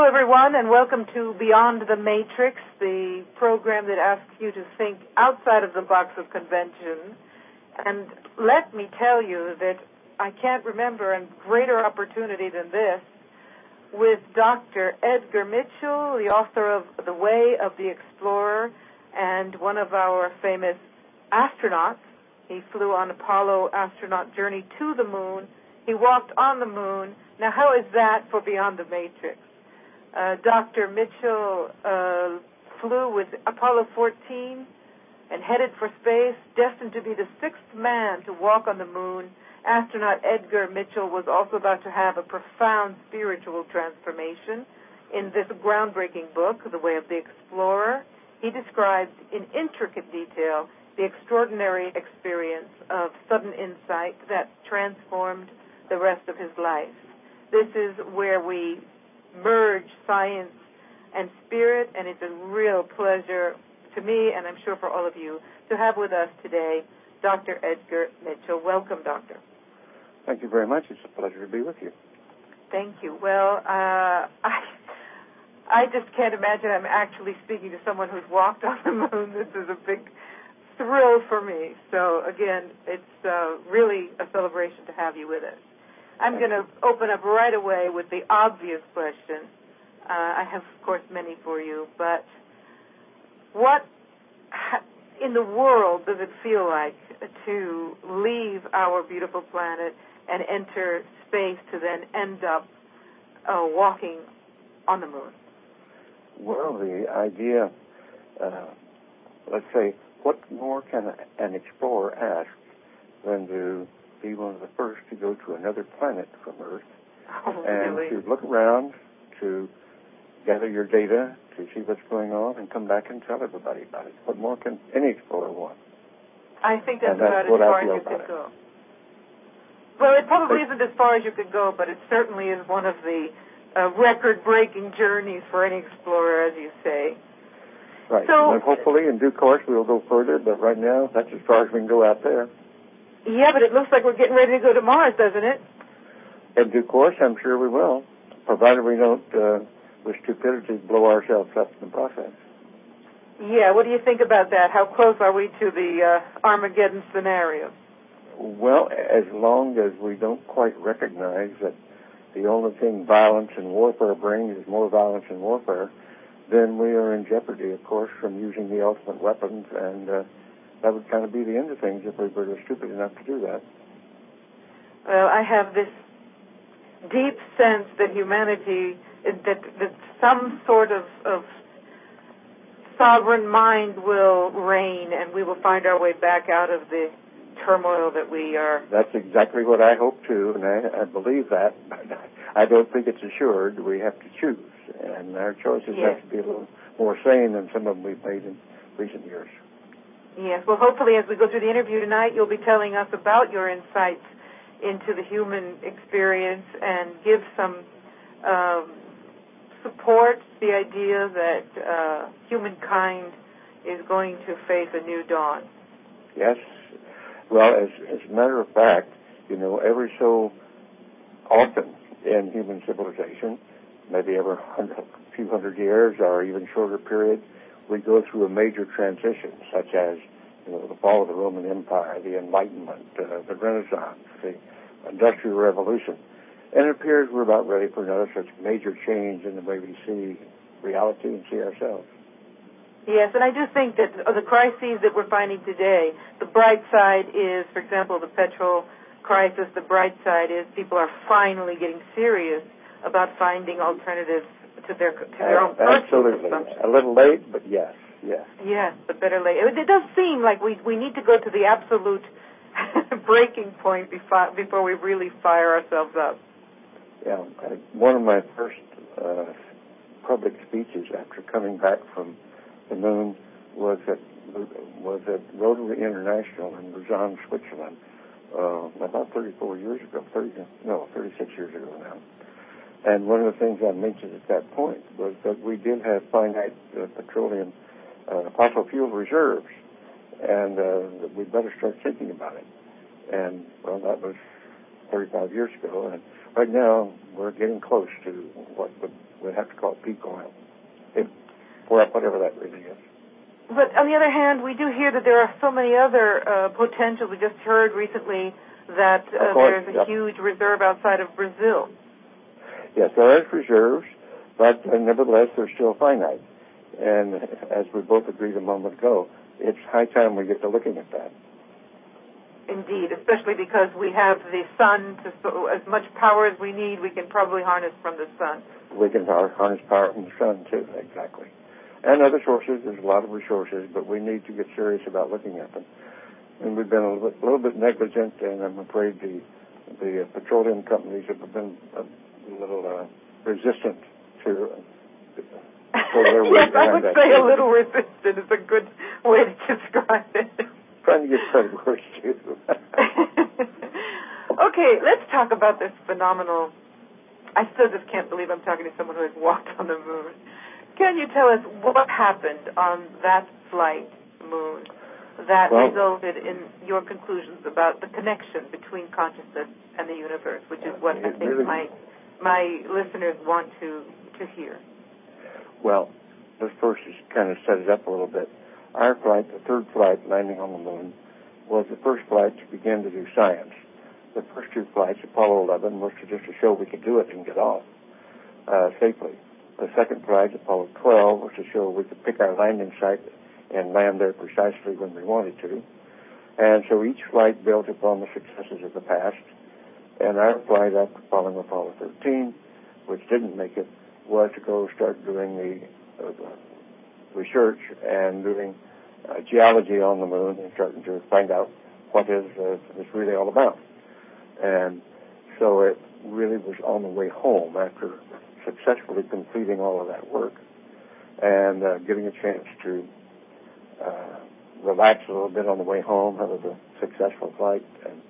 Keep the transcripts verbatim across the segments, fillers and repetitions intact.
everyone, and welcome to Beyond the Matrix, the program that asks you to think outside of the box of convention. And let me tell you that I can't remember a greater opportunity than this with Doctor Edgar Mitchell, the author of The Way of the Explorer and one of our famous astronauts. He flew on Apollo astronaut journey to the moon. He walked on the moon. Now, how is that for Beyond the Matrix? Uh, Doctor Mitchell uh, flew with Apollo fourteen and headed for space, destined to be the sixth man to walk on the moon. Astronaut Edgar Mitchell was also about to have a profound spiritual transformation. In this groundbreaking book, The Way of the Explorer, he describes in intricate detail the extraordinary experience of sudden insight that transformed the rest of his life. This is where we merge science and spirit, and it's a real pleasure to me, and I'm sure for all of you, to have with us today Doctor Edgar Mitchell. Welcome, Doctor. Thank you very much. It's a pleasure to be with you. Thank you. Well, uh, I, I just can't imagine I'm actually speaking to someone who's walked on the moon. This is a big thrill for me. So, again, it's uh, really a celebration to have you with us. I'm going to open up right away with the obvious question. Uh, I have, of course, many for you, but what in the world does it feel like to leave our beautiful planet and enter space to then end up uh, walking on the moon? Well, the idea, uh, let's say, what more can an explorer ask than to be one of the first to go to another planet from Earth oh, and really? to look around, to gather your data, to see what's going on, and come back and tell everybody about it. What more can any explorer want? I think that's, and that's about as what far I feel as you about could it. go. Well, it probably isn't as far as you could go, but it certainly is one of the uh, record-breaking journeys for any explorer, as you say. Right. So, and hopefully, in due course, we'll go further, but right now, that's as far as we can go out there. Yeah, but it looks like we're getting ready to go to Mars, doesn't it? In due course, I'm sure we will, provided we don't, uh, with stupidity, blow ourselves up in the process. Yeah, what do you think about that? How close are we to the uh, Armageddon scenario? Well, as long as we don't quite recognize that the only thing violence and warfare bring is more violence and warfare, then we are in jeopardy, of course, from using the ultimate weapons, and uh, that would kind of be the end of things if we were stupid enough to do that. Well, I have this deep sense that humanity, that, that some sort of, of sovereign mind will reign, and we will find our way back out of the turmoil that we are. That's exactly what I hope too, and I, I believe that. I don't think it's assured. We have to choose, and our choices yes. have to be a little more sane than some of them we've made in recent years. Yes. Well, hopefully, as we go through the interview tonight, you'll be telling us about your insights into the human experience and give some um, support the idea that uh, humankind is going to face a new dawn. Yes. Well, as, as a matter of fact, you know, every so often in human civilization, maybe every hundred, few hundred years or even shorter period, we go through a major transition, such as, you know, the fall of the Roman Empire, the Enlightenment, uh, the Renaissance, the Industrial Revolution. And it appears we're about ready for another such major change in the way we see reality and see ourselves. Yes, and I do think that the crises that we're finding today, the bright side is, for example, the petrol crisis. The bright side is people are finally getting serious about finding alternatives to their to their own personal consumption. A little late, but yes, yes. Yes, but better late. It, it does seem like we we need to go to the absolute breaking point before before we really fire ourselves up. Yeah, I, one of my first uh, public speeches after coming back from the moon was at was at Rotary International in Lausanne, Switzerland, uh, about thirty-four years ago, thirty no, thirty-six years ago now. And one of the things I mentioned at that point was that we did have finite uh, petroleum, uh, fossil fuel reserves, and uh, that we'd better start thinking about it. And well, that was thirty-five years ago, and right now we're getting close to what would We'd have to call it peak oil, if, or whatever that really is. But on the other hand, we do hear that there are so many other uh, potentials. We just heard recently that uh, course, there's a yep. huge reserve outside of Brazil. Yes, there are reserves, but uh, nevertheless, they're still finite. And as we both agreed a moment ago, it's high time we get to looking at that. Indeed, especially because we have the sun, to so as much power as we need, we can probably harness from the sun. We can harness power from the sun, too, exactly. And other sources, there's a lot of resources, but we need to get serious about looking at them. And we've been a little bit, little bit negligent, and I'm afraid the the uh, petroleum companies have been a little uh, resistant to uh, their yes, I would say too. a little resistant is a good way to describe it. Trying to get credit where it's due. Okay, let's talk about this phenomenal. I still just can't believe I'm talking to someone who has walked on the moon. Can you tell us what happened on that flight, Moon, that well, resulted in your conclusions about the connection between consciousness and the universe, which is what I think really, my my listeners want to, to hear? Well, let's first just kind of set it up a little bit. Our flight, the third flight landing on the moon, was the first flight to begin to do science. The first two flights, Apollo eleven, was to just to show we could do it and get off uh, safely. The second flight, Apollo twelve, was to show we could pick our landing site and land there precisely when we wanted to. And so each flight built upon the successes of the past. And our flight after following Apollo thirteen, which didn't make it, was to go start doing the uh, research and doing uh, geology on the moon and starting to find out what is uh, it's really all about. And so it really was on the way home after successfully completing all of that work and uh, getting a chance to uh, relax a little bit on the way home. That was a successful flight. And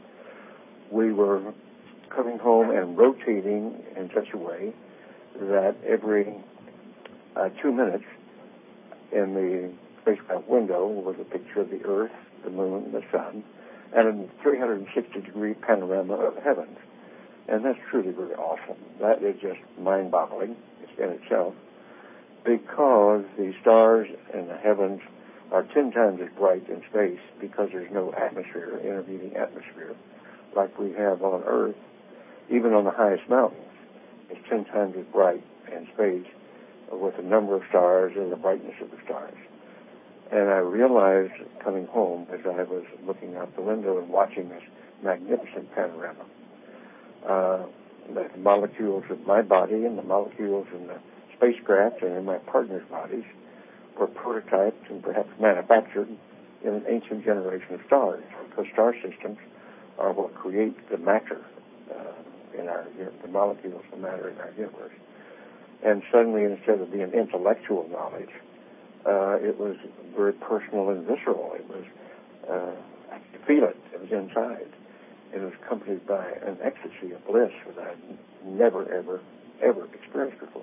we were coming home and rotating in such a way that every uh, two minutes in the spacecraft window was a picture of the Earth, the Moon, the Sun, and a three hundred sixty degree panorama of the heavens. And that's truly really awesome. That is just mind-boggling in itself, because the stars in the heavens are ten times as bright in space because there's no atmosphere, intervening atmosphere, like we have on Earth. Even on the highest mountains, it's ten times as bright in space with the number of stars and the brightness of the stars. And I realized coming home as I was looking out the window and watching this magnificent panorama, uh, that the molecules of my body and the molecules in the spacecraft and in my partner's bodies were prototyped and perhaps manufactured in an ancient generation of stars, because star systems are what create the matter uh, in our, the molecules of matter in our universe. And suddenly, instead of being intellectual knowledge, uh, it was very personal and visceral. It was, uh, I could feel it. It was inside. It was accompanied by an ecstasy of bliss that I'd never, ever, ever experienced before.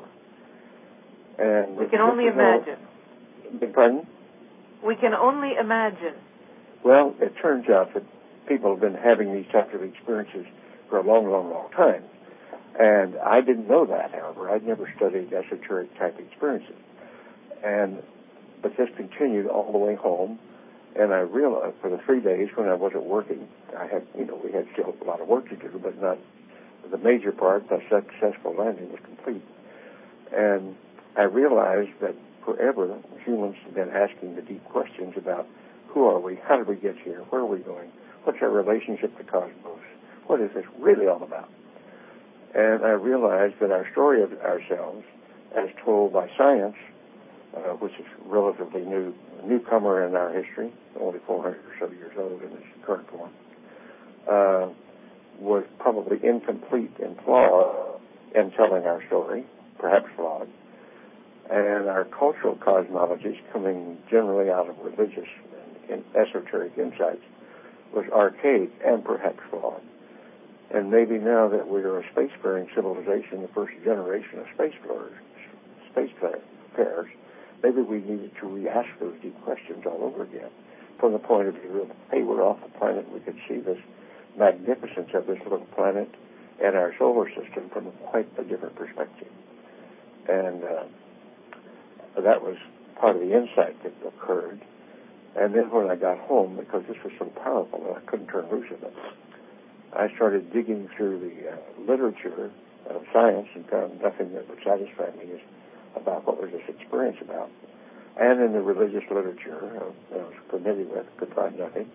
And we can only imagine. Know, pardon? We can only imagine. Well, it turns out that people have been having these types of experiences for a long, long, long time. And I didn't know that, however. I'd never studied esoteric type experiences. And but this continued all the way home, and I realized for the three days when I wasn't working, I had, you know, we had still a lot of work to do, but not the major part. The successful landing was complete. And I realized that forever humans have been asking the deep questions about who are we, how did we get here, where are we going, what's our relationship to cosmos, what is this really all about? And I realized that our story of ourselves, as told by science, uh, which is relatively new, a newcomer in our history, only four hundred or so years old in its current form, uh, was probably incomplete and flawed in telling our story, perhaps flawed. And our cultural cosmologies, coming generally out of religious and esoteric insights, was archaic and perhaps flawed. And maybe now that we are a spacefaring civilization, the first generation of space players, space players, maybe we needed to re-ask those deep questions all over again from the point of view of, hey, we're off the planet. We could see this magnificence of this little planet and our solar system from quite a different perspective. And uh, that was part of the insight that occurred. And then when I got home, because this was so powerful that I couldn't turn loose of it, I started digging through the uh, literature of science and found nothing that would satisfy me about what was this experience about. And in the religious literature uh, that I was familiar with, could find nothing.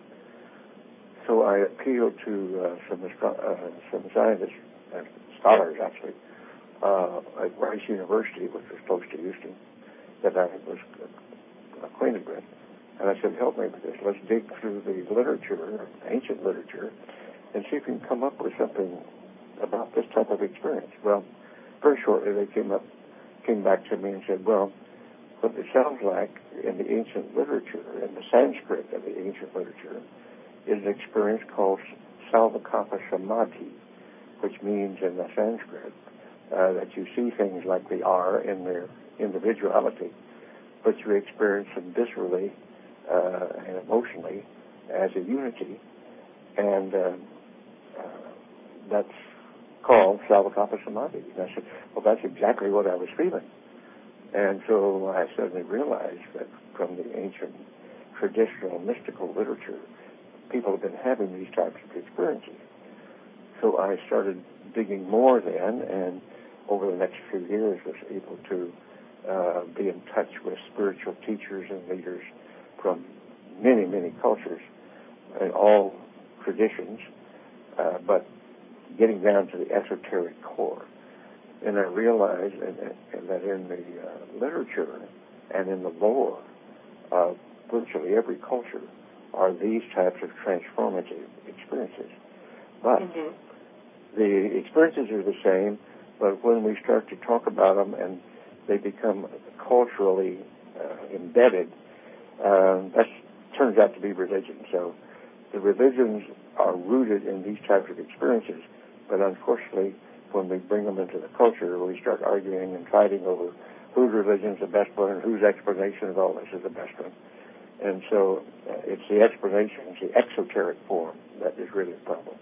So I appealed to uh, some astro- uh, some scientists, uh, scholars actually, uh, at Rice University, which was close to Houston, that I was acquainted with. And I said, help me with this. Let's dig through the literature, ancient literature, and see if we can come up with something about this type of experience. Well, very shortly they came up, came back to me and said, well, what it sounds like in the ancient literature, in the Sanskrit of the ancient literature, is an experience called Salvakapa Samadhi, which means in the Sanskrit uh, that you see things like they are in their individuality, but you experience them viscerally uh, and emotionally as a unity, and uh, uh, that's called Salvakapa Samadhi. And I said, well, that's exactly what I was feeling. And so I suddenly realized that from the ancient traditional mystical literature, people have been having these types of experiences. So I started digging more then, and over the next few years was able to uh, be in touch with spiritual teachers and leaders from many, many cultures and all traditions, uh, but getting down to the esoteric core. And I realized that in the uh, literature and in the lore of virtually every culture are these types of transformative experiences. But mm-hmm. the experiences are the same, but when we start to talk about them and they become culturally uh, embedded, um, that turns out to be religion. So the religions are rooted in these types of experiences, but unfortunately, when we bring them into the culture, we start arguing and fighting over whose religion is the best one and whose explanation of all this is the best one. And so uh, it's the explanation, it's the exoteric form that is really the problem.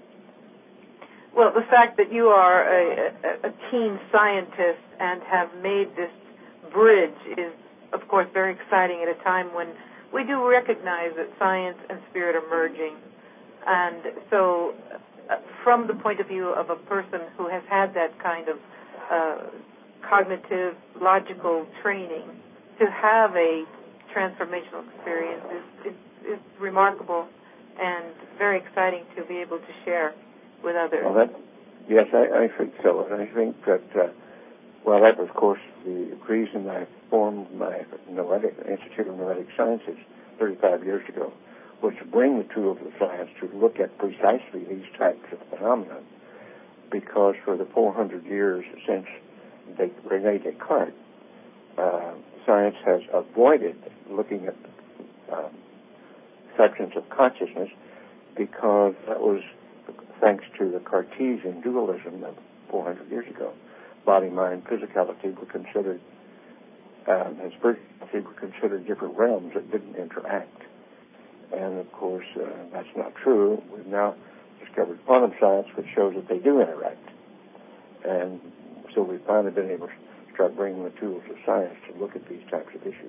Well, the fact that you are a, a, a keen scientist and have made this bridge is, of course, very exciting at a time when we do recognize that science and spirit are merging. And so uh, from the point of view of a person who has had that kind of uh, cognitive, logical training, to have a transformational experience is, is, is remarkable and very exciting to be able to share with others. Well, that, yes, I, I think so. And I think that, uh, well, that was, of course, the reason I formed my Noetic, Institute of Noetic Sciences thirty-five years ago, was to bring the tools of science to look at precisely these types of phenomena, because for the four hundred years since Des- René Descartes, uh, science has avoided looking at um, sections of consciousness, because that was thanks to the Cartesian dualism of four hundred years ago. Body, mind, physicality were considered, um, and spirituality were considered different realms that didn't interact. And, of course, uh, that's not true. We've now discovered quantum science, which shows that they do interact. And so we've finally been able to start bringing the tools of science to look at these types of issues.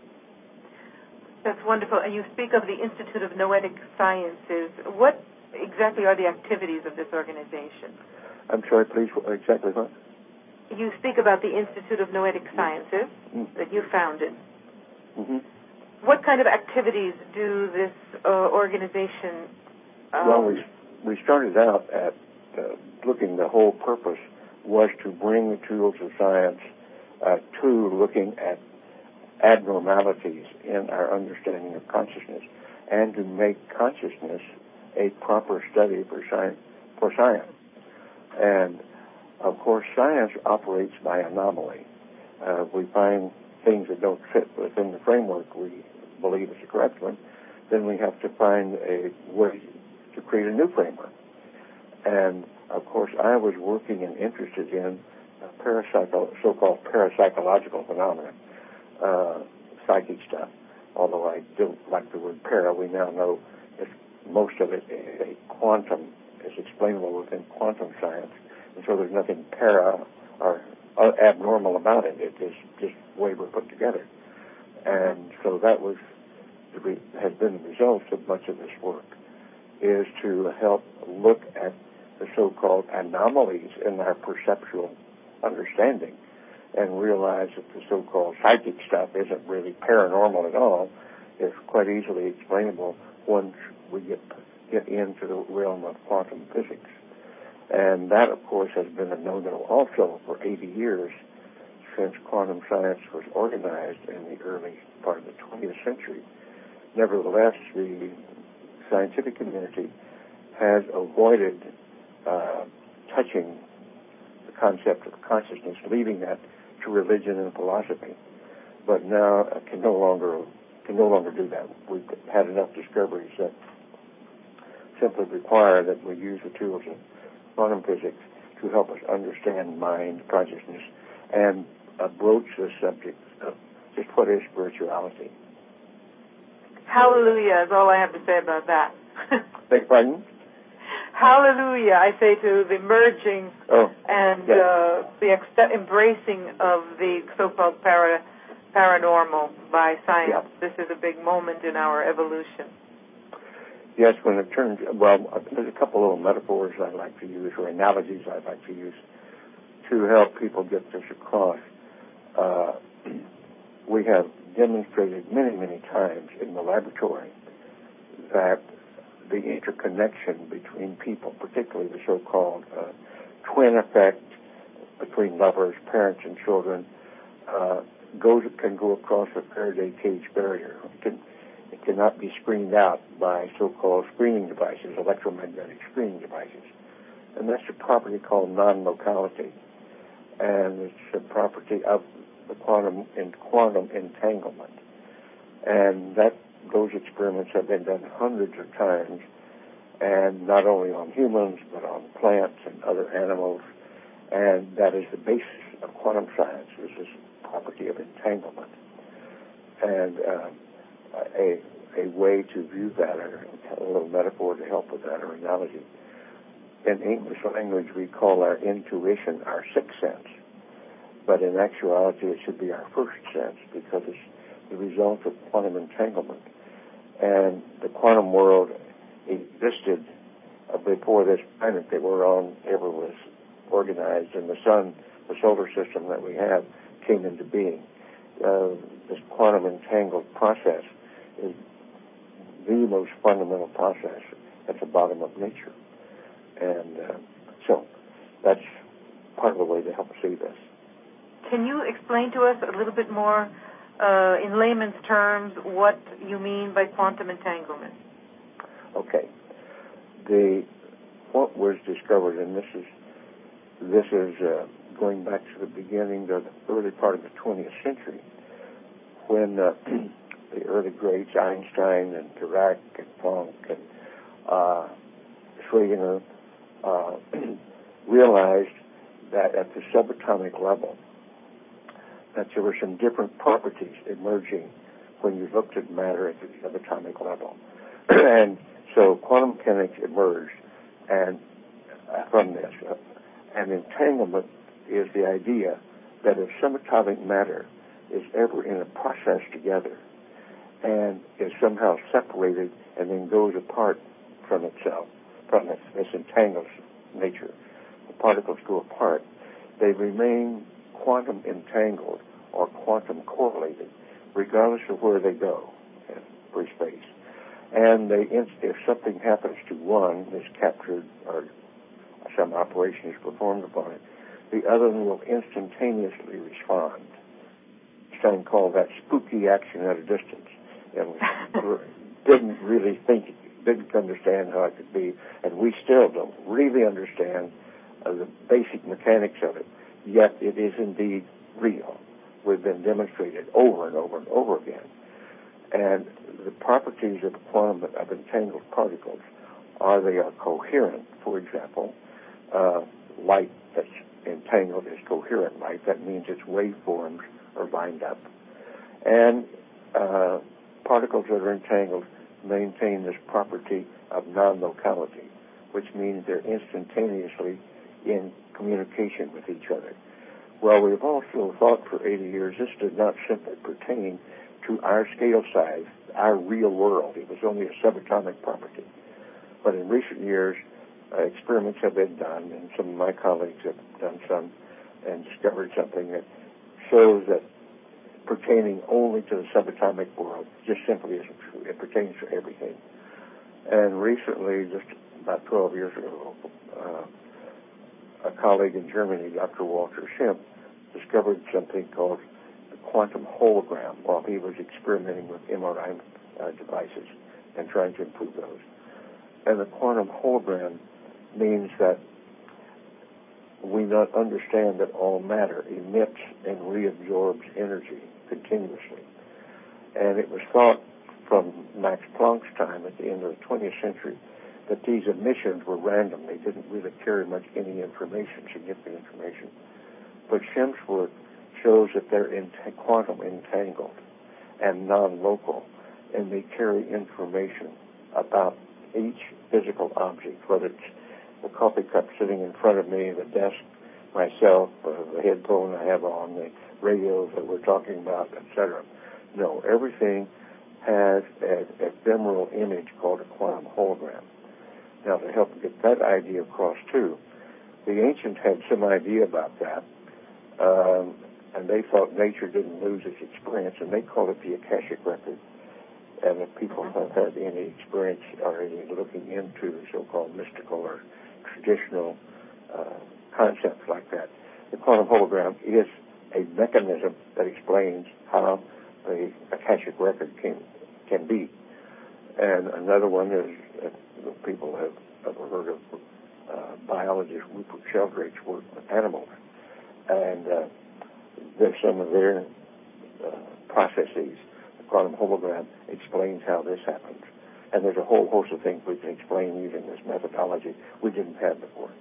That's wonderful. And you speak of the Institute of Noetic Sciences. What exactly are the activities of this organization? I'm sorry, please, exactly what? You speak about the Institute of Noetic Sciences mm-hmm. that you founded. Mm-hmm. What kind of activities do this uh, organization... Um, well, we, we started out at uh, looking, the whole purpose was to bring the tools of science uh, to looking at abnormalities in our understanding of consciousness, and to make consciousness a proper study for science. For science. And, of course, science operates by anomaly. Uh, we find things that don't fit within the framework we believe is the correct one, then we have to find a way to create a new framework. And, of course, I was working and interested in uh, parapsycho- so-called parapsychological phenomena, uh, psychic stuff. Although I don't like the word para, we now know that most of it, a, a quantum, is explainable within quantum science, and so there's nothing para or uh, abnormal about it. It is just the way we're put together. And so that was the re- has been the result of much of this work, is to help look at the so-called anomalies in our perceptual understanding and realize that the so-called psychic stuff isn't really paranormal at all. It's quite easily explainable once we get get into the realm of quantum physics. And that, of course, has been a no-no also for eighty years since quantum science was organized in the early part of the twentieth century. Nevertheless, the scientific community has avoided uh, touching the concept of consciousness, leaving that to religion and philosophy. But now uh, can no longer can no longer do that. We've had enough discoveries that simply require that we use the tools of quantum physics to help us understand mind, consciousness, and uh, broach the subject of just what is spirituality. Hallelujah is all I have to say about that. Beg pardon? Hallelujah, I say to the merging oh, and yes. uh, the ex- embracing of the so-called para- paranormal by science. Yeah. This is a big moment in our evolution. Yes, when it turns, well, there's a couple little metaphors I like to use, or analogies I like to use, to help people get this across. Uh, we have demonstrated many, many times in the laboratory that the interconnection between people, particularly the so-called uh, twin effect between lovers, parents, and children, uh, goes can go across a Faraday cage barrier. It, can, it cannot be screened out by so-called screening devices, electromagnetic screening devices. And that's a property called non-locality. And it's a property of the quantum in quantum entanglement. And that those experiments have been done hundreds of times, and not only on humans, but on plants and other animals. And that is the basis of quantum science, is this property of entanglement. And uh, a, a way to view that, or a little metaphor to help with that, or analogy. In English language, we call our intuition our sixth sense. But in actuality, it should be our first sense, because it's the result of quantum entanglement. And the quantum world existed uh, before this planet that we're on ever was organized, and the sun, the solar system that we have, came into being. Uh, this quantum entangled process is the most fundamental process at the bottom of nature. And uh, so that's part of the way to help see this. Can you explain to us a little bit more, uh, in layman's terms, what you mean by quantum entanglement? Okay. The what was discovered, and this is this is uh, going back to the beginning, the early part of the twentieth century, when uh, the early greats, Einstein and Dirac and Planck and uh, Schrödinger, uh, realized that at the subatomic level, that there were some different properties emerging when you looked at matter at the subatomic level. And so quantum mechanics emerged and uh, from this. Uh, and entanglement is the idea that if subatomic matter is ever in a process together and is somehow separated and then goes apart from itself, from its, its entangled nature, the particles go apart, they remain quantum entangled or quantum correlated, regardless of where they go in free space. And they, if something happens to one, is captured, or some operation is performed upon it, the other one will instantaneously respond. Einstein called that spooky action at a distance, and didn't really think, didn't understand how it could be, and we still don't really understand uh, the basic mechanics of it, yet it is indeed real. We've been demonstrated over and over and over again. And the properties of quantum of entangled particles are they are coherent. For example, uh, light that's entangled is coherent light. That means its waveforms are lined up. And uh, particles that are entangled maintain this property of non-locality, which means they're instantaneously in communication with each other. Well, we've also thought for eighty years this did not simply pertain to our scale size, our real world. It was only a subatomic property. But in recent years, uh, experiments have been done, and some of my colleagues have done some, and discovered something that shows that pertaining only to the subatomic world just simply isn't true. It pertains to everything. And recently, just about twelve years ago, uh, a colleague in Germany, Doctor Walter Schimp, discovered something called the quantum hologram while he was experimenting with M R I uh, devices and trying to improve those. And the quantum hologram means that we not understand that all matter emits and reabsorbs energy continuously. And it was thought from Max Planck's time at the end of the twentieth century that these emissions were random. They didn't really carry much any information, significant information. But Schimp's work shows that they're in quantum entangled and non-local, and they carry information about each physical object, whether it's the coffee cup sitting in front of me, the desk, myself, uh, the headphone I have on, the radios that we're talking about, et cetera. No, everything has an ephemeral image called a quantum hologram. Now, to help get that idea across, too, the ancients had some idea about that, um, and they thought nature didn't lose its experience, and they called it the Akashic Record. And if people have had any experience or any looking into the so-called mystical or traditional uh, concepts like that, the quantum hologram is a mechanism that explains how the Akashic Record can can be. And another one is, uh, people have ever heard of uh, biologist Rupert Sheldrake's work with animals. And uh, there's some of their uh, processes. The quantum hologram explains how this happens. And there's a whole host of things we can explain using this methodology we didn't have before.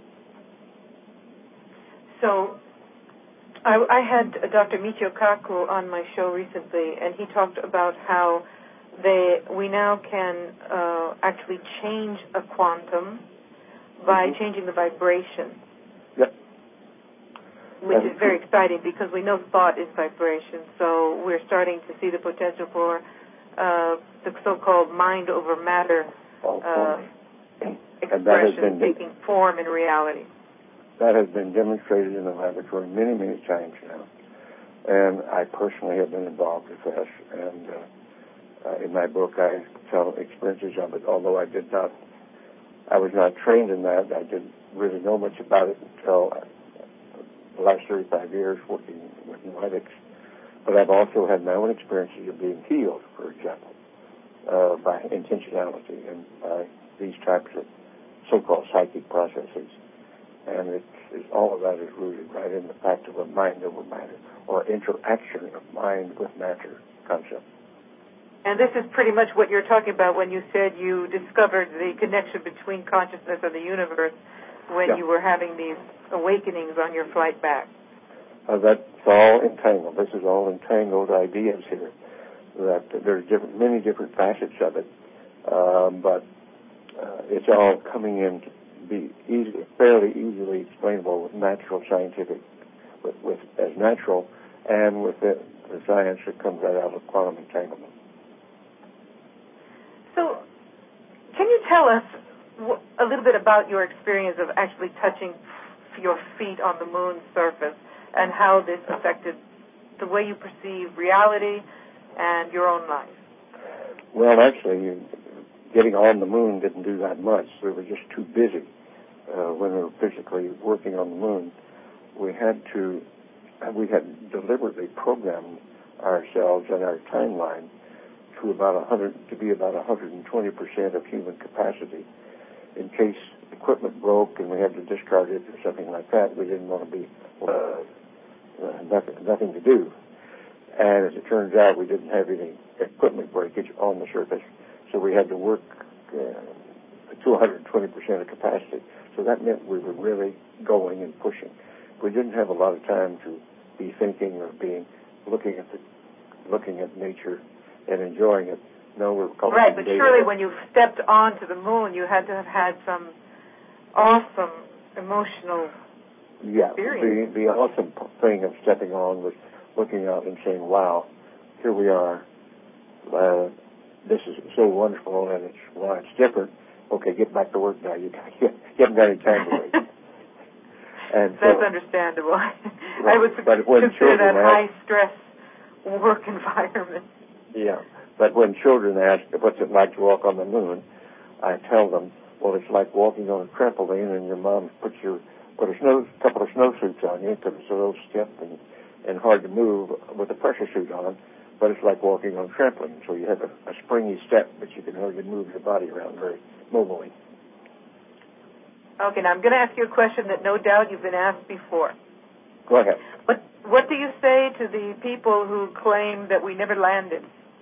So I, I had Doctor Michio Kaku on my show recently, and he talked about how they we now can uh, actually change a quantum by mm-hmm. changing the vibration. Yep. Which is very exciting because we know thought is vibration. So we're starting to see the potential for uh, the so-called mind over matter uh, expression taking form in reality. That has been demonstrated in the laboratory many, many times now. And I personally have been involved with this. And uh, uh, in my book, I tell experiences of it, although I did not, I was not trained in that. I didn't really know much about it until uh, the last thirty-five years working with noetics. But I've also had my own experiences of being healed, for example, uh, by intentionality and by these types of so-called psychic processes. And it's, it's, all of that is rooted right in the fact of a mind over matter, or interaction of mind with matter concept. And this is pretty much what you're talking about when you said you discovered the connection between consciousness and the universe when yeah. you were having these awakenings on your flight back. Uh, that's all entangled. This is all entangled ideas here. That there's different, many different facets of it, um, but uh, it's all coming in to be easy, fairly easily explainable with natural scientific, with, with as natural, and with the, the science that comes right out of quantum entanglement. So, can you tell us w- a little bit about your experience of actually touching your feet on the moon's surface and how this affected the way you perceive reality and your own life? Well, actually, getting on the moon didn't do that much. We were just too busy uh, when we were physically working on the moon. We had to, we had deliberately programmed ourselves and our timeline to about one hundred, to be about one hundred twenty percent of human capacity. In case equipment broke and we had to discard it or something like that, we didn't want to be uh, uh, nothing, nothing to do. And as it turns out, we didn't have any equipment breakage on the surface, so we had to work uh, to one hundred twenty percent of capacity. So that meant we were really going and pushing. We didn't have a lot of time to be thinking or being looking at the looking at nature and enjoying it. No, we're right, but surely when you stepped onto the moon, you had to have had some awesome emotional yeah, experience. the, the awesome thing of stepping on was looking out and saying, wow, here we are. Uh, this is so wonderful, and it's, well, it's different. Okay, get back to work now. You, you haven't got any time to wait. And That's so, understandable. Right. I would but when consider that ask, high-stress work environment. Yeah, but when children ask, what's it like to walk on the moon, I tell them, well, it's like walking on a trampoline, and your mom puts your put a snow couple of snowsuits on you because it's a little stiff and, and hard to move with a pressure suit on, but it's like walking on a trampoline. So you have a, a springy step, but you can hardly move your body around very mobilely. Okay, now I'm going to ask you a question that no doubt you've been asked before. Go ahead. What What do you say to the people who claim that we never landed?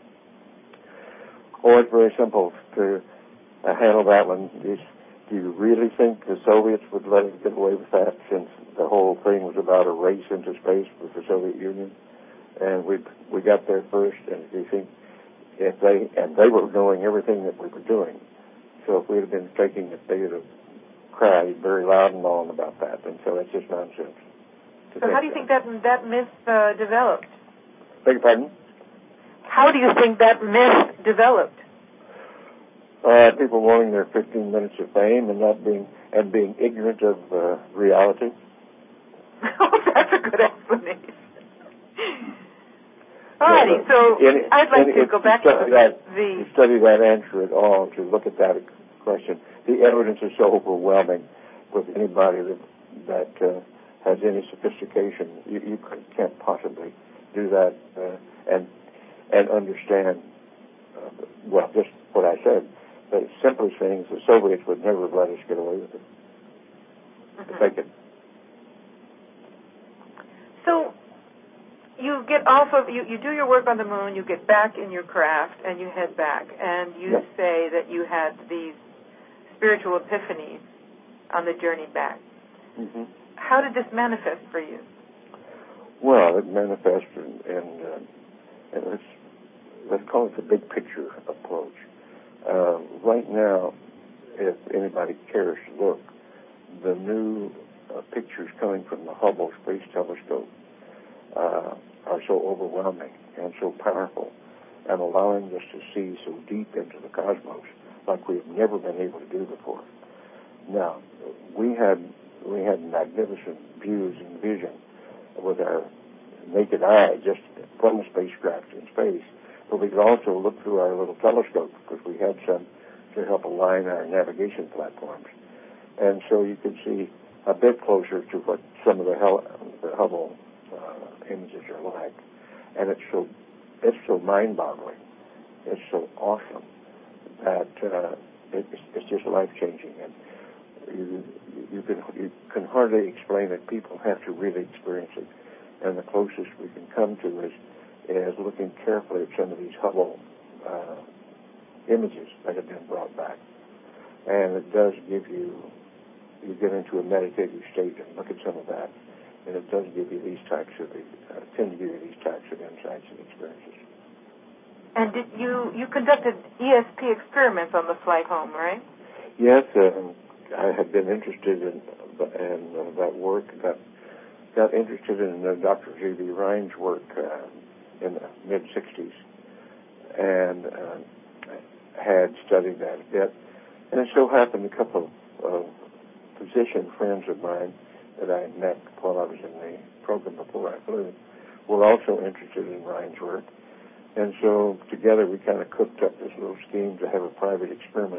Oh, it's very simple to uh, handle that one. Is, do you really think the Soviets would let us get away with that, since the whole thing was about a race into space with the Soviet Union, and we we got there first? And do you think if they and they were knowing everything that we were doing, so if we'd have been faking it, they would have cried very loud and long about that. And so that's just nonsense. So how do you think that that myth uh, developed? Beg your pardon? How do you think that myth developed? Uh, people wanting their fifteen minutes of fame and not being and being ignorant of uh, reality. Oh, that's a good explanation. All righty, so in, I'd like in, to go back to that, the... To study that answer at all, to look at that question, the evidence is so overwhelming with anybody that, that uh, has any sophistication. You, you can't possibly do that uh, and and understand, uh, well, just what I said. But simply saying the Soviets would never have let us get away with it. Mm-hmm. If they could. So you get off of, you, you do your work on the moon, you get back in your craft, and you head back, and you Yes. say that you had these spiritual epiphanies on the journey back. Mm-hmm. How did this manifest for you? Well, it manifested in, uh, in let's, let's call it the big picture approach. Uh, right now, if anybody cares to look, the new uh, pictures coming from the Hubble Space Telescope uh, are so overwhelming and so powerful, and allowing us to see so deep into the cosmos like we've never been able to do before. Now, we had we had magnificent views and vision with our naked eye just from the spacecraft in space, but we could also look through our little telescope because we had some to help align our navigation platforms. And so you could see a bit closer to what some of the, Hel- the Hubble uh, images are like. And it's so it's so mind-boggling. It's so awesome that uh, it, it's, it's just life-changing. And you, you, can, you can hardly explain it. People have to really experience it. And the closest we can come to is, is looking carefully at some of these Hubble uh, images that have been brought back. And it does give you, you get into a meditative state and look at some of that, and it does give you these types of, uh, tend to give you these types of insights and experiences. And did you, you conducted E S P experiments on the flight home, right? Yes, uh, I had been interested in, in uh, that work, got, got interested in uh, Doctor J B Rhine's work uh, in the mid-sixties, and uh, had studied that a bit. And it so happened a couple of uh, physician friends of mine that I had met while I was in the program before I flew were also interested in Rhine's work. And so together we kind of cooked up this little scheme to have a private experiment,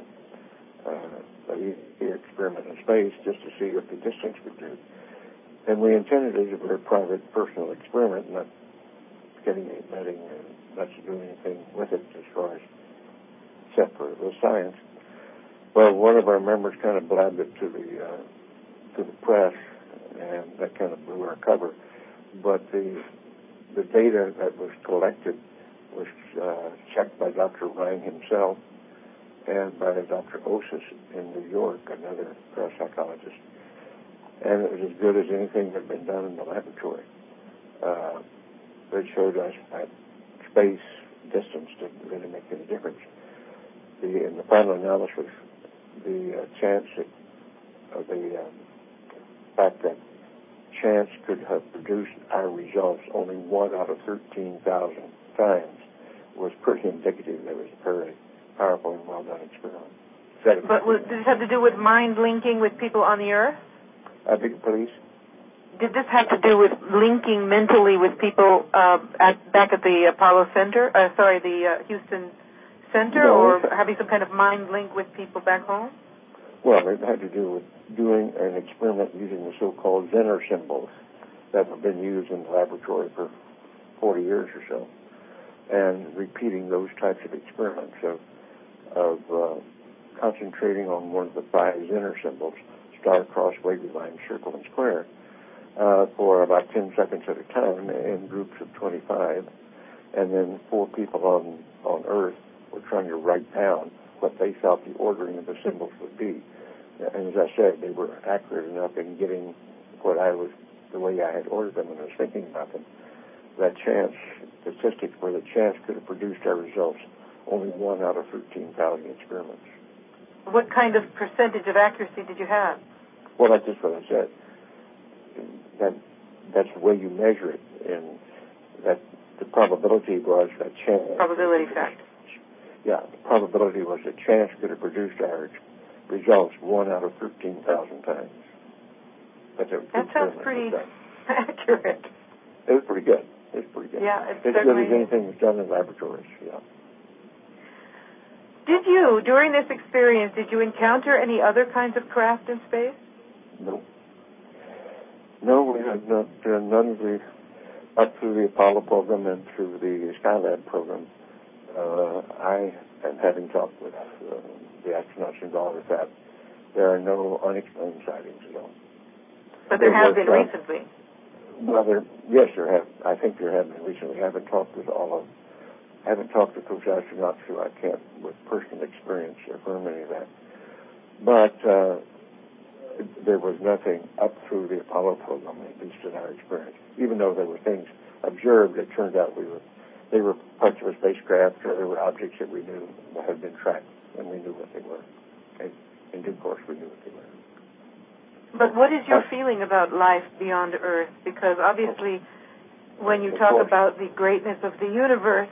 uh, an experiment in space, just to see what the distance would do. And we intended it as a very private, personal experiment, not getting letting uh, not to do anything with it as far as except for the science. Well, one of our members kind of blabbed it to the uh, to the press, and that kind of blew our cover. But the the data that was collected was uh, checked by Doctor Rhine himself and by Doctor Osis in New York, another parapsychologist, and it was as good as anything that had been done in the laboratory. Uh, they showed us that space distance didn't really make any difference. The, in the final analysis, the uh, chance that, of the uh, fact that chance could have produced our results only one out of thirteen thousand times was pretty indicative. That was a very powerful and well-done experiment. But was, did this have to do with mind linking with people on the Earth? I beg your pardon? Did this have to do with linking mentally with people uh, at, back at the Apollo Center, uh, sorry, the uh, Houston Center, No. or having some kind of mind link with people back home? Well, it had to do with doing an experiment using the so-called Zener symbols that have been used in the laboratory for forty years or so, and repeating those types of experiments of, of uh, concentrating on one of the five Zener symbols, star, cross, wavy line, circle, and square, uh, for about ten seconds at a time in groups of twenty-five, and then four people on, on Earth were trying to write down what they felt the ordering of the symbols would be. And as I said, they were accurate enough in getting what I was, the way I had ordered them when I was thinking about them. That chance, statistics where the chance could have produced our results, only one out of thirteen thousand experiments. What kind of percentage of accuracy did you have? Well, that's just what I said. That, that's the way you measure it, and that the probability was that chance. Probability factor. Yeah, the probability was that chance could have produced our results one out of thirteen thousand times. That's a that sounds pretty accurate. It was pretty good. It was pretty good. Yeah, it's as good as anything that's done in laboratories. Yeah. Did you, during this experience, did you encounter any other kinds of craft in space? No. No, we had not, uh, none of the, up through the Apollo program and through the Skylab program. Uh, I, and having talked with uh, the astronauts involved with that, there are no unexplained sightings at all. But there, there have was, been uh, recently. Well, there, yes, there have. I think there have been recently. I haven't talked with all of I haven't talked with those astronauts who I can't, with personal experience, affirm any of that. But uh, there was nothing up through the Apollo program, at least in our experience. Even though there were things observed, it turned out we were they were parts of a spacecraft, or there were objects that we knew had been tracked, and we knew what they were. And in due course, we knew what they were. But what is your feeling about life beyond Earth? Because obviously, when you talk about the greatness of the universe,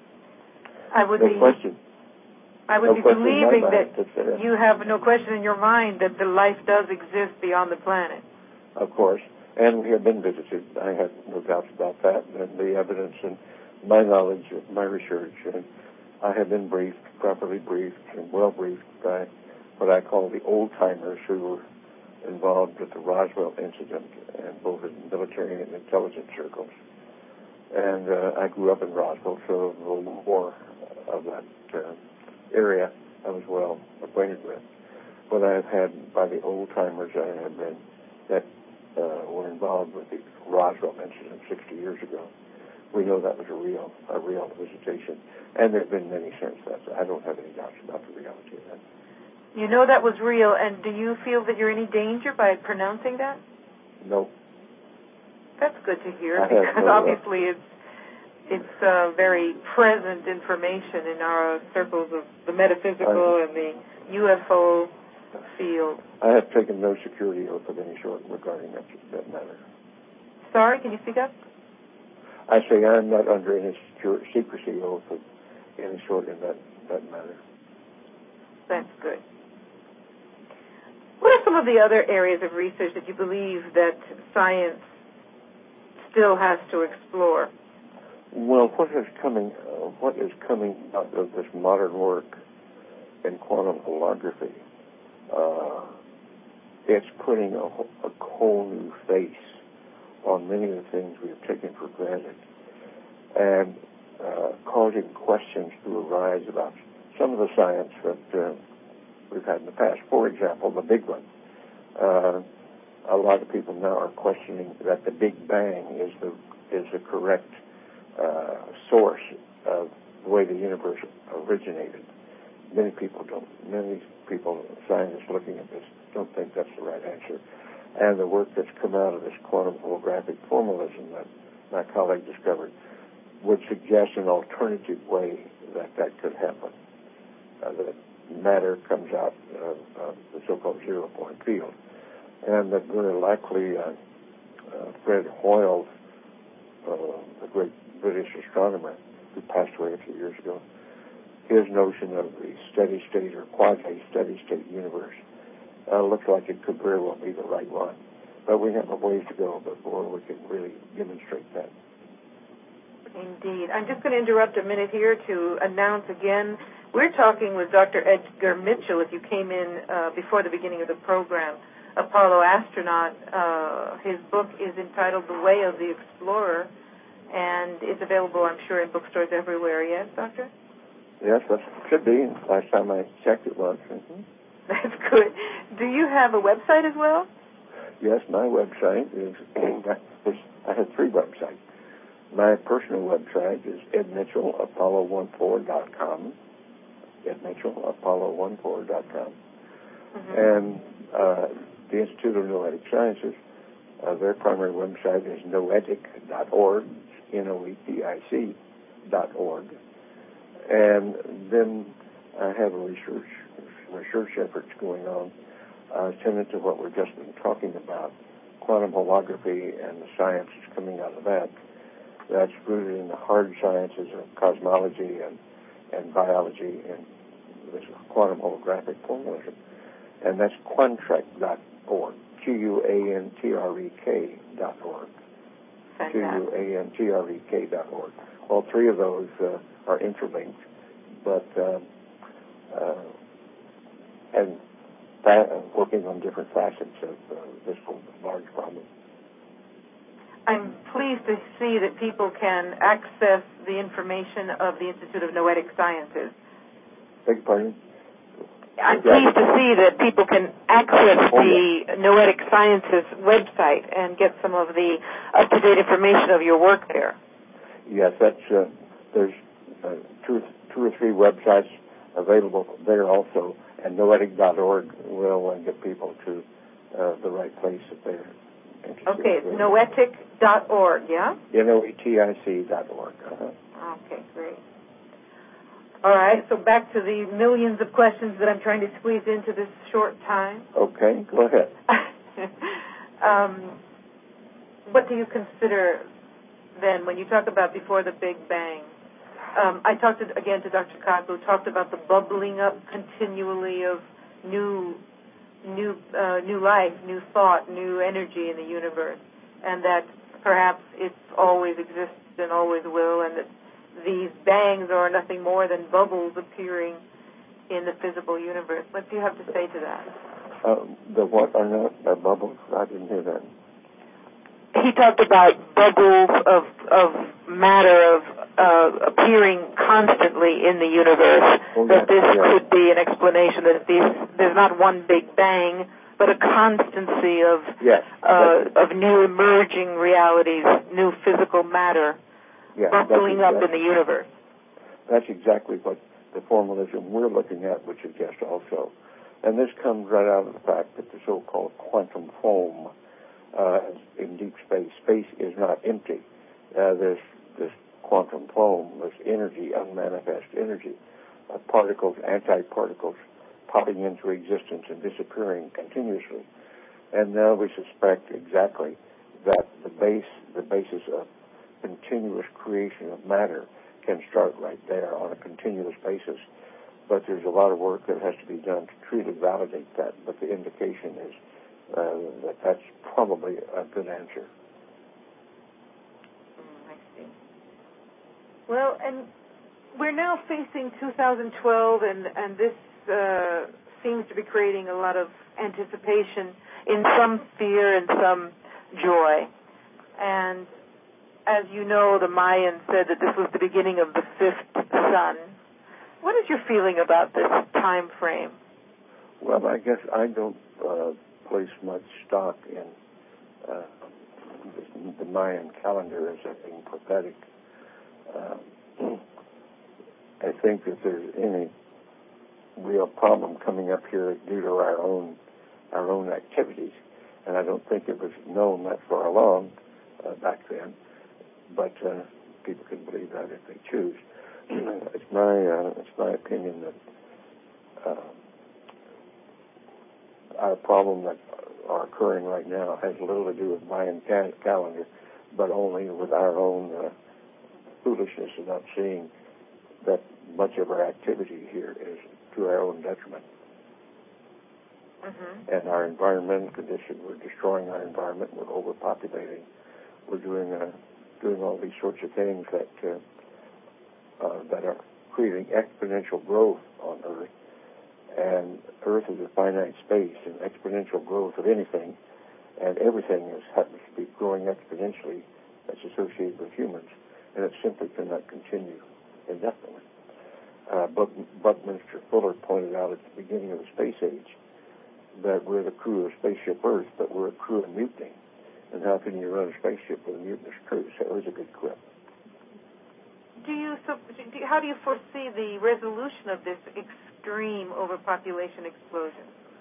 I would no be, question. I would no be question believing that that you have no question in your mind that the life does exist beyond the planet. Of course, and we have been visited. I have no doubts about that. And the evidence and my knowledge of my research, and I have been briefed, properly briefed, and well briefed by what I call the old timers who were involved with the Roswell incident, and both in military and intelligence circles. And uh, I grew up in Roswell, so a little more of that uh, area I was well acquainted with. What I have had by the old timers I have been that uh, were involved with the Roswell incident sixty years ago, we know that was a real, a real visitation, and there have been many since that. So I don't have any doubts about the reality of that. You know that was real, and do you feel that you're in any danger by pronouncing that? No. That's good to hear, I because no, obviously it's it's uh, very present information in our circles of the metaphysical I, and the U F O field. I have taken no security oath of any sort regarding that, that matter. Sorry, can you speak up? I say I'm not under any secure, secrecy oath of any sort in that, that matter. That's good. What are some of the other areas of research that you believe that science still has to explore? Well, what is coming, uh, what is coming out of this modern work in quantum holography? Uh, it's putting a, a whole new face on many of the things we have taken for granted, and uh, causing questions to arise about some of the science that uh, we've had in the past. For example, the big one. Uh, a lot of people now are questioning that the Big Bang is the is the correct uh, source of the way the universe originated. Many people don't. Many people, scientists looking at this, don't think that's the right answer. And the work that's come out of this quantum holographic formalism that my colleague discovered would suggest an alternative way that that could happen. Uh, that matter comes out of uh, the so-called zero-point field, and that very likely uh, uh, Fred Hoyle, uh, the great British astronomer who passed away a few years ago, his notion of the steady state or quasi-steady state universe uh, looks like it could very well be the right one. But we have a ways to go before we can really demonstrate that. Indeed. I'm just going to interrupt a minute here to announce again, we're talking with Doctor Edgar Mitchell, if you came in uh, before the beginning of the program, Apollo astronaut. Uh, his book is entitled The Way of the Explorer, and it's available, I'm sure, in bookstores everywhere. Yes, Doctor? Yes, that should be. Last time I checked it was. Mm-hmm. That's good. Do you have a website as well? Yes, my website is, I have three websites. My personal website is ed mitchell apollo one four dot com, ed mitchell apollo one four dot com. Mm-hmm. And uh, the Institute of Noetic Sciences, uh, their primary website is noetic dot org, N O E T I C dot org. And then I have a research, research efforts going on, uh, tended to what we've just been talking about, quantum holography and the sciences coming out of that. That's rooted in the hard sciences of cosmology and, and biology and this quantum holographic formalism. And that's quantrek dot org, Q U A N T R E K dot org. Q U A N T R E K dot org. All three of those uh, are interlinked, but uh, uh, and that, uh, working on different facets of uh, this large problem. I'm pleased to see that people can access the information of the Institute of Noetic Sciences. Beg your pardon? I'm pleased to see that people can access oh, the yeah. Noetic Sciences website and get some of the up-to-date information of your work there. Yes, that's uh, there's uh, two, two or three websites available there also, and noetic dot org will uh, get people to uh, the right place if they're interested. Okay, it's noetic dot org, yeah? N O E T I C dot org. Uh-huh. Okay, great. All right, so back to the millions of questions that I'm trying to squeeze into this short time. Okay, go ahead. um, what do you consider, then, when you talk about before the Big Bang? Um, I talked, to, again, to Doctor Kaku, talked about the bubbling up continually of new new, uh, new life, new thought, new energy in the universe, and that perhaps it always exists and always will, and that these bangs are nothing more than bubbles appearing in the physical universe. What do you have to say to that? Uh, the what are not uh, bubbles? I didn't hear that. He talked about bubbles of of matter of uh, appearing constantly in the universe. Oh, that yes, this yes. could be an explanation that these, there's not one big bang, but a constancy of yes, uh, of new emerging realities, new physical matter. Yeah, bubbling exactly, up in the universe. That's exactly what the formalism we're looking at would suggest also. And this comes right out of the fact that the so-called quantum foam uh, in deep space, space is not empty. Uh, there's this quantum foam, this energy, unmanifest energy, uh, particles, antiparticles popping into existence and disappearing continuously. And now we suspect exactly that the base, the basis of continuous creation of matter can start right there on a continuous basis. But there's a lot of work that has to be done to truly validate that. But the indication is uh, that that's probably a good answer. Mm, I see. Well, and we're now facing two thousand twelve, and, and this uh, seems to be creating a lot of anticipation, in some fear and some joy. And as you know, the Mayans said that this was the beginning of the fifth sun. What is your feeling about this time frame? Well, I guess I don't uh, place much stock in uh, the Mayan calendar as being prophetic. Uh, I think that there's any real problem coming up here due to our own our own activities, and I don't think it was known that far along uh, back then. But uh, people can believe that if they choose. it's my uh, it's my opinion that uh, our problem that are occurring right now has little to do with Mayan ca- calendar, but only with our own uh, foolishness in not seeing that much of our activity here is to our own detriment. Mm-hmm. And our environmental condition, we're destroying our environment, we're overpopulating, we're doing uh, doing all these sorts of things that uh, uh, that are creating exponential growth on Earth. And Earth is a finite space, and exponential growth of anything, and everything is happens to be growing exponentially that's associated with humans, and it simply cannot continue indefinitely. Uh, Buck, Buckminster Fuller pointed out at the beginning of the space age that we're the crew of Spaceship Earth, but we're a crew of mutiny. And how can you run a spaceship with a mutinous crew? So it was a good quip. Do you, so, do, how do you foresee the resolution of this extreme overpopulation explosion?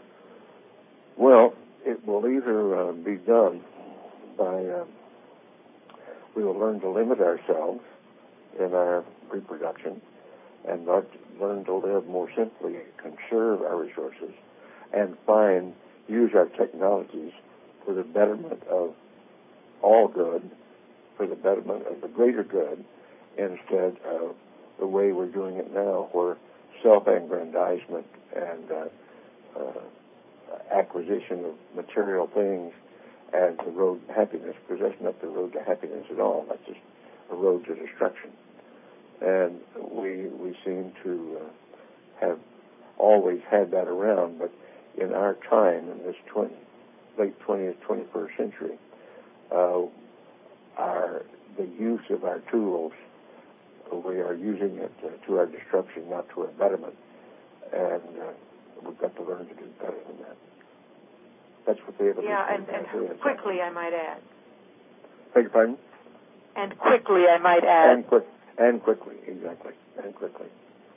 Well, it will either uh, be done by, uh, we will learn to limit ourselves in our reproduction and not learn to live more simply, conserve our resources, and find, use our technologies for the betterment of all good, for the betterment of the greater good, instead of the way we're doing it now, where self-aggrandizement and uh, uh, acquisition of material things as the road to happiness, because that's not the road to happiness at all. That's just a road to destruction. And we we seem to uh, have always had that around, but in our time, in this twenty, late twentieth, twenty-first century, uh, our the use of our tools, we are using it uh, to our destruction, not to our betterment, and uh, we've got to learn to do better than that. That's what the evolution Yeah, and, and quickly, I might add. Beg your pardon? And quickly, I might add. And quick, and quickly, exactly, and quickly.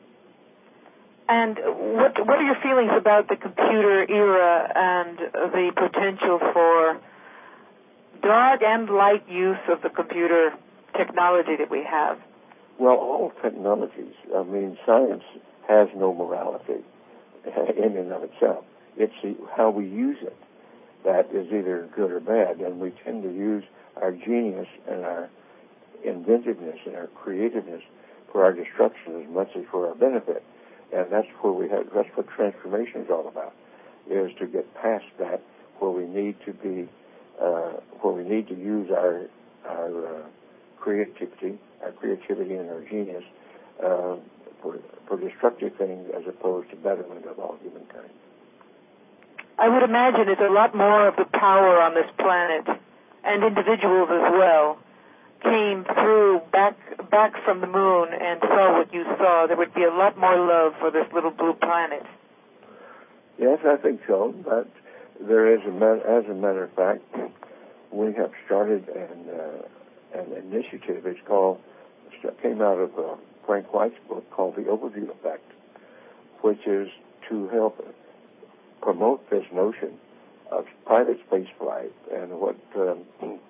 And what what are your feelings about the computer era and the potential for dark and light use of the computer technology that we have? Well, all technologies, I mean, science has no morality in and of itself. It's the, how we use it that is either good or bad, and we tend to use our genius and our inventiveness and our creativeness for our destruction as much as for our benefit. And that's where we have, that's what transformation is all about, is to get past that, where we need to be, uh, where we need to use our, our uh, creativity, our creativity and our genius uh, for, for destructive things as opposed to betterment of all humankind. I would imagine it's a lot more of the power on this planet, and individuals as well, came through back back from the moon and saw what you saw. There would be a lot more love for this little blue planet. Yes, I think so. But there is, a as a matter of fact, we have started an uh, an initiative. It's called it came out of uh, Frank White's book called The Overview Effect, which is to help promote this notion of private space flight and what um,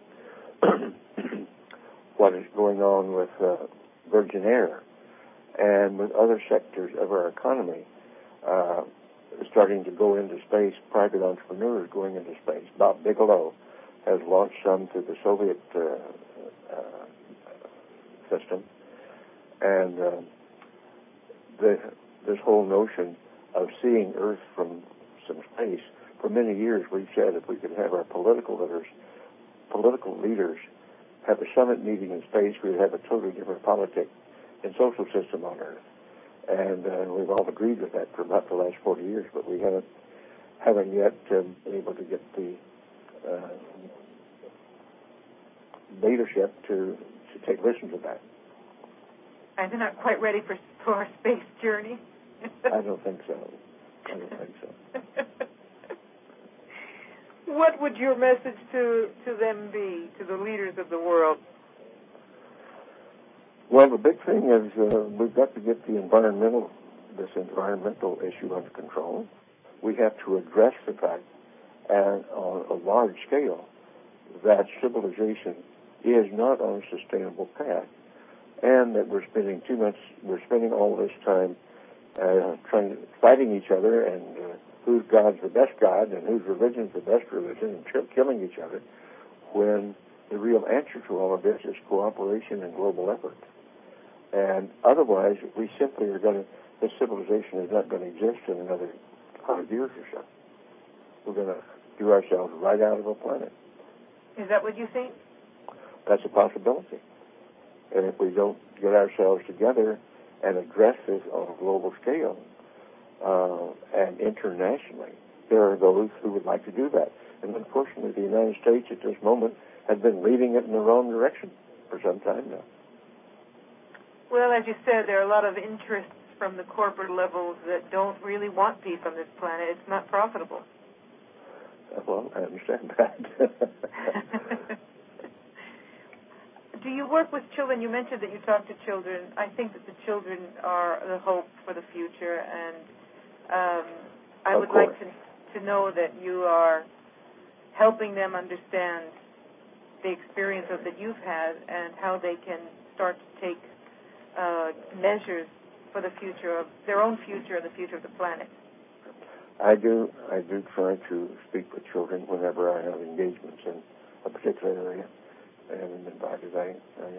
what is going on with uh, Virgin Air and with other sectors of our economy uh, starting to go into space, private entrepreneurs going into space. Bob Bigelow has launched some through the Soviet uh, uh, system. And uh, the, this whole notion of seeing Earth from some space, for many years we've said if we could have our political leaders, political leaders have a summit meeting in space, we would have a totally different politic and social system on Earth. And uh, we've all agreed with that for about the last forty years, but we haven't haven't yet um, been able to get the uh, leadership to, to take listen to that. And they're not quite ready for, for our space journey. I don't think so. I don't think so. What would your message to, to them be, to the leaders of the world? Well, the big thing is uh, we've got to get the environmental, this environmental issue under control. We have to address the fact, and on a large scale, that civilization is not on a sustainable path, and that we're spending too much, we're spending all this time uh, trying to fighting each other and uh, whose God's the best God and whose religion's the best religion and ch- killing each other, when the real answer to all of this is cooperation and global effort. And otherwise, we simply are going to, this civilization is not going to exist in another hundred years or so. We're going to do ourselves right out of a planet. Is that what you think? That's a possibility. And if we don't get ourselves together and address this on a global scale uh, and internationally, there are those who would like to do that. And unfortunately, the United States at this moment has been leading it in the wrong direction for some time now. Well, as you said, there are a lot of interests from the corporate levels that don't really want peace on this planet. It's not profitable. Well, I understand that. Do you work with children? You mentioned that you talk to children. I think that the children are the hope for the future, and um, I Of would course. like to, to know that you are helping them understand the experiences that you've had and how they can start to take uh, measures for the future of their own future and the future of the planet. I do. I do try to speak with children whenever I have engagements in a particular area. And invited, I,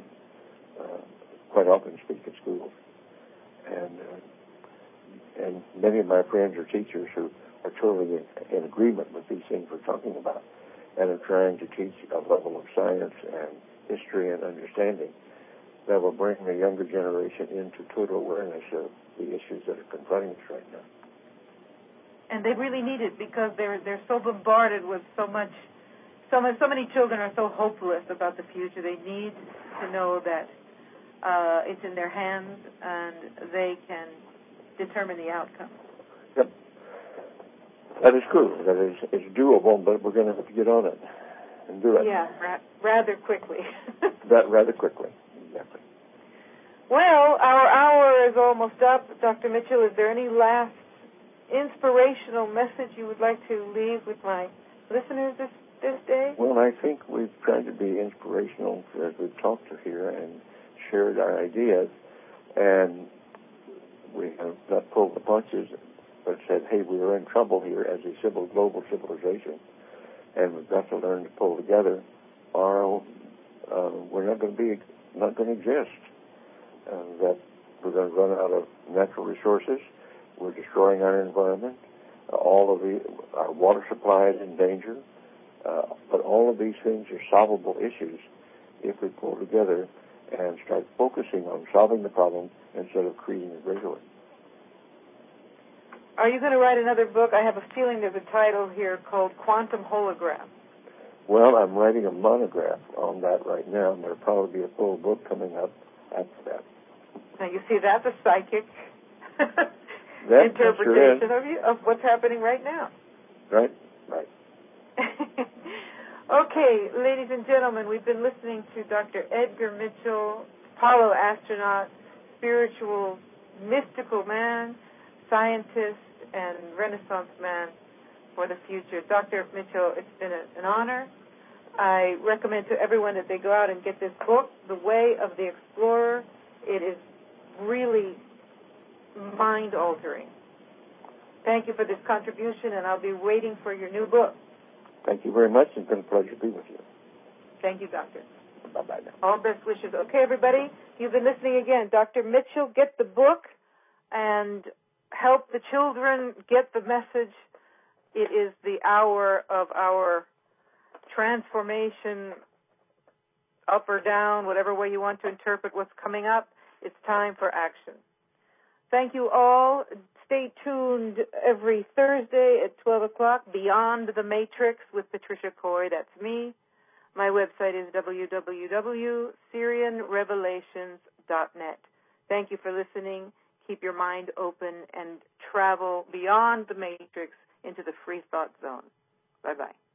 I uh, quite often speak at schools, and uh, and many of my friends are teachers who are totally in, in agreement with these things we're talking about, and are trying to teach a level of science and history and understanding that will bring the younger generation into total awareness of the issues that are confronting us right now. And they really need it because they're they're so bombarded with so much. So many, so many children are so hopeless about the future. They need to know that uh, it's in their hands and they can determine the outcome. Yep. That is true. That is it's doable, but we're going to have to get on it and do it. Yeah, ra- rather quickly. That rather quickly. Exactly. Well, our hour is almost up. Doctor Mitchell, is there any last inspirational message you would like to leave with my listeners this this day? Well, I think we've tried to be inspirational as we've talked to here and shared our ideas, and we have not pulled the punches, but said, hey, we are in trouble here as a civil global civilization, and we've got to learn to pull together, or uh, we're not going to be not going to exist. Uh, that we're going to run out of natural resources. We're destroying our environment. Uh, all of the our water supply is in danger. Uh, but all of these things are solvable issues if we pull together and start focusing on solving the problem instead of creating a greater one. Are you going to write another book? I have a feeling there's a title here called Quantum Hologram. Well, I'm writing a monograph on that right now, and there'll probably be a full book coming up after that. Now, you see, that's a psychic that, interpretation sure of you of what's happening right now. Right, right. Okay, ladies and gentlemen, we've been listening to Doctor Edgar Mitchell, Apollo astronaut, spiritual, mystical man, scientist, and Renaissance man for the future. Doctor Mitchell, it's been a, an honor. I recommend to everyone that they go out and get this book, The Way of the Explorer. It is really mind-altering. Thank you for this contribution, and I'll be waiting for your new book. Thank you very much. It's been a pleasure to be with you. Thank you, Doctor. Bye-bye now. All best wishes. Okay, everybody, you've been listening again. Doctor Mitchell, get the book and help the children get the message. It is the hour of our transformation, up or down, whatever way you want to interpret what's coming up. It's time for action. Thank you all. Stay tuned every Thursday at twelve o'clock, Beyond the Matrix with Patricia Coy. That's me. My website is w w w dot syrian revelations dot net. Thank you for listening. Keep your mind open and travel beyond the matrix into the free thought zone. Bye-bye.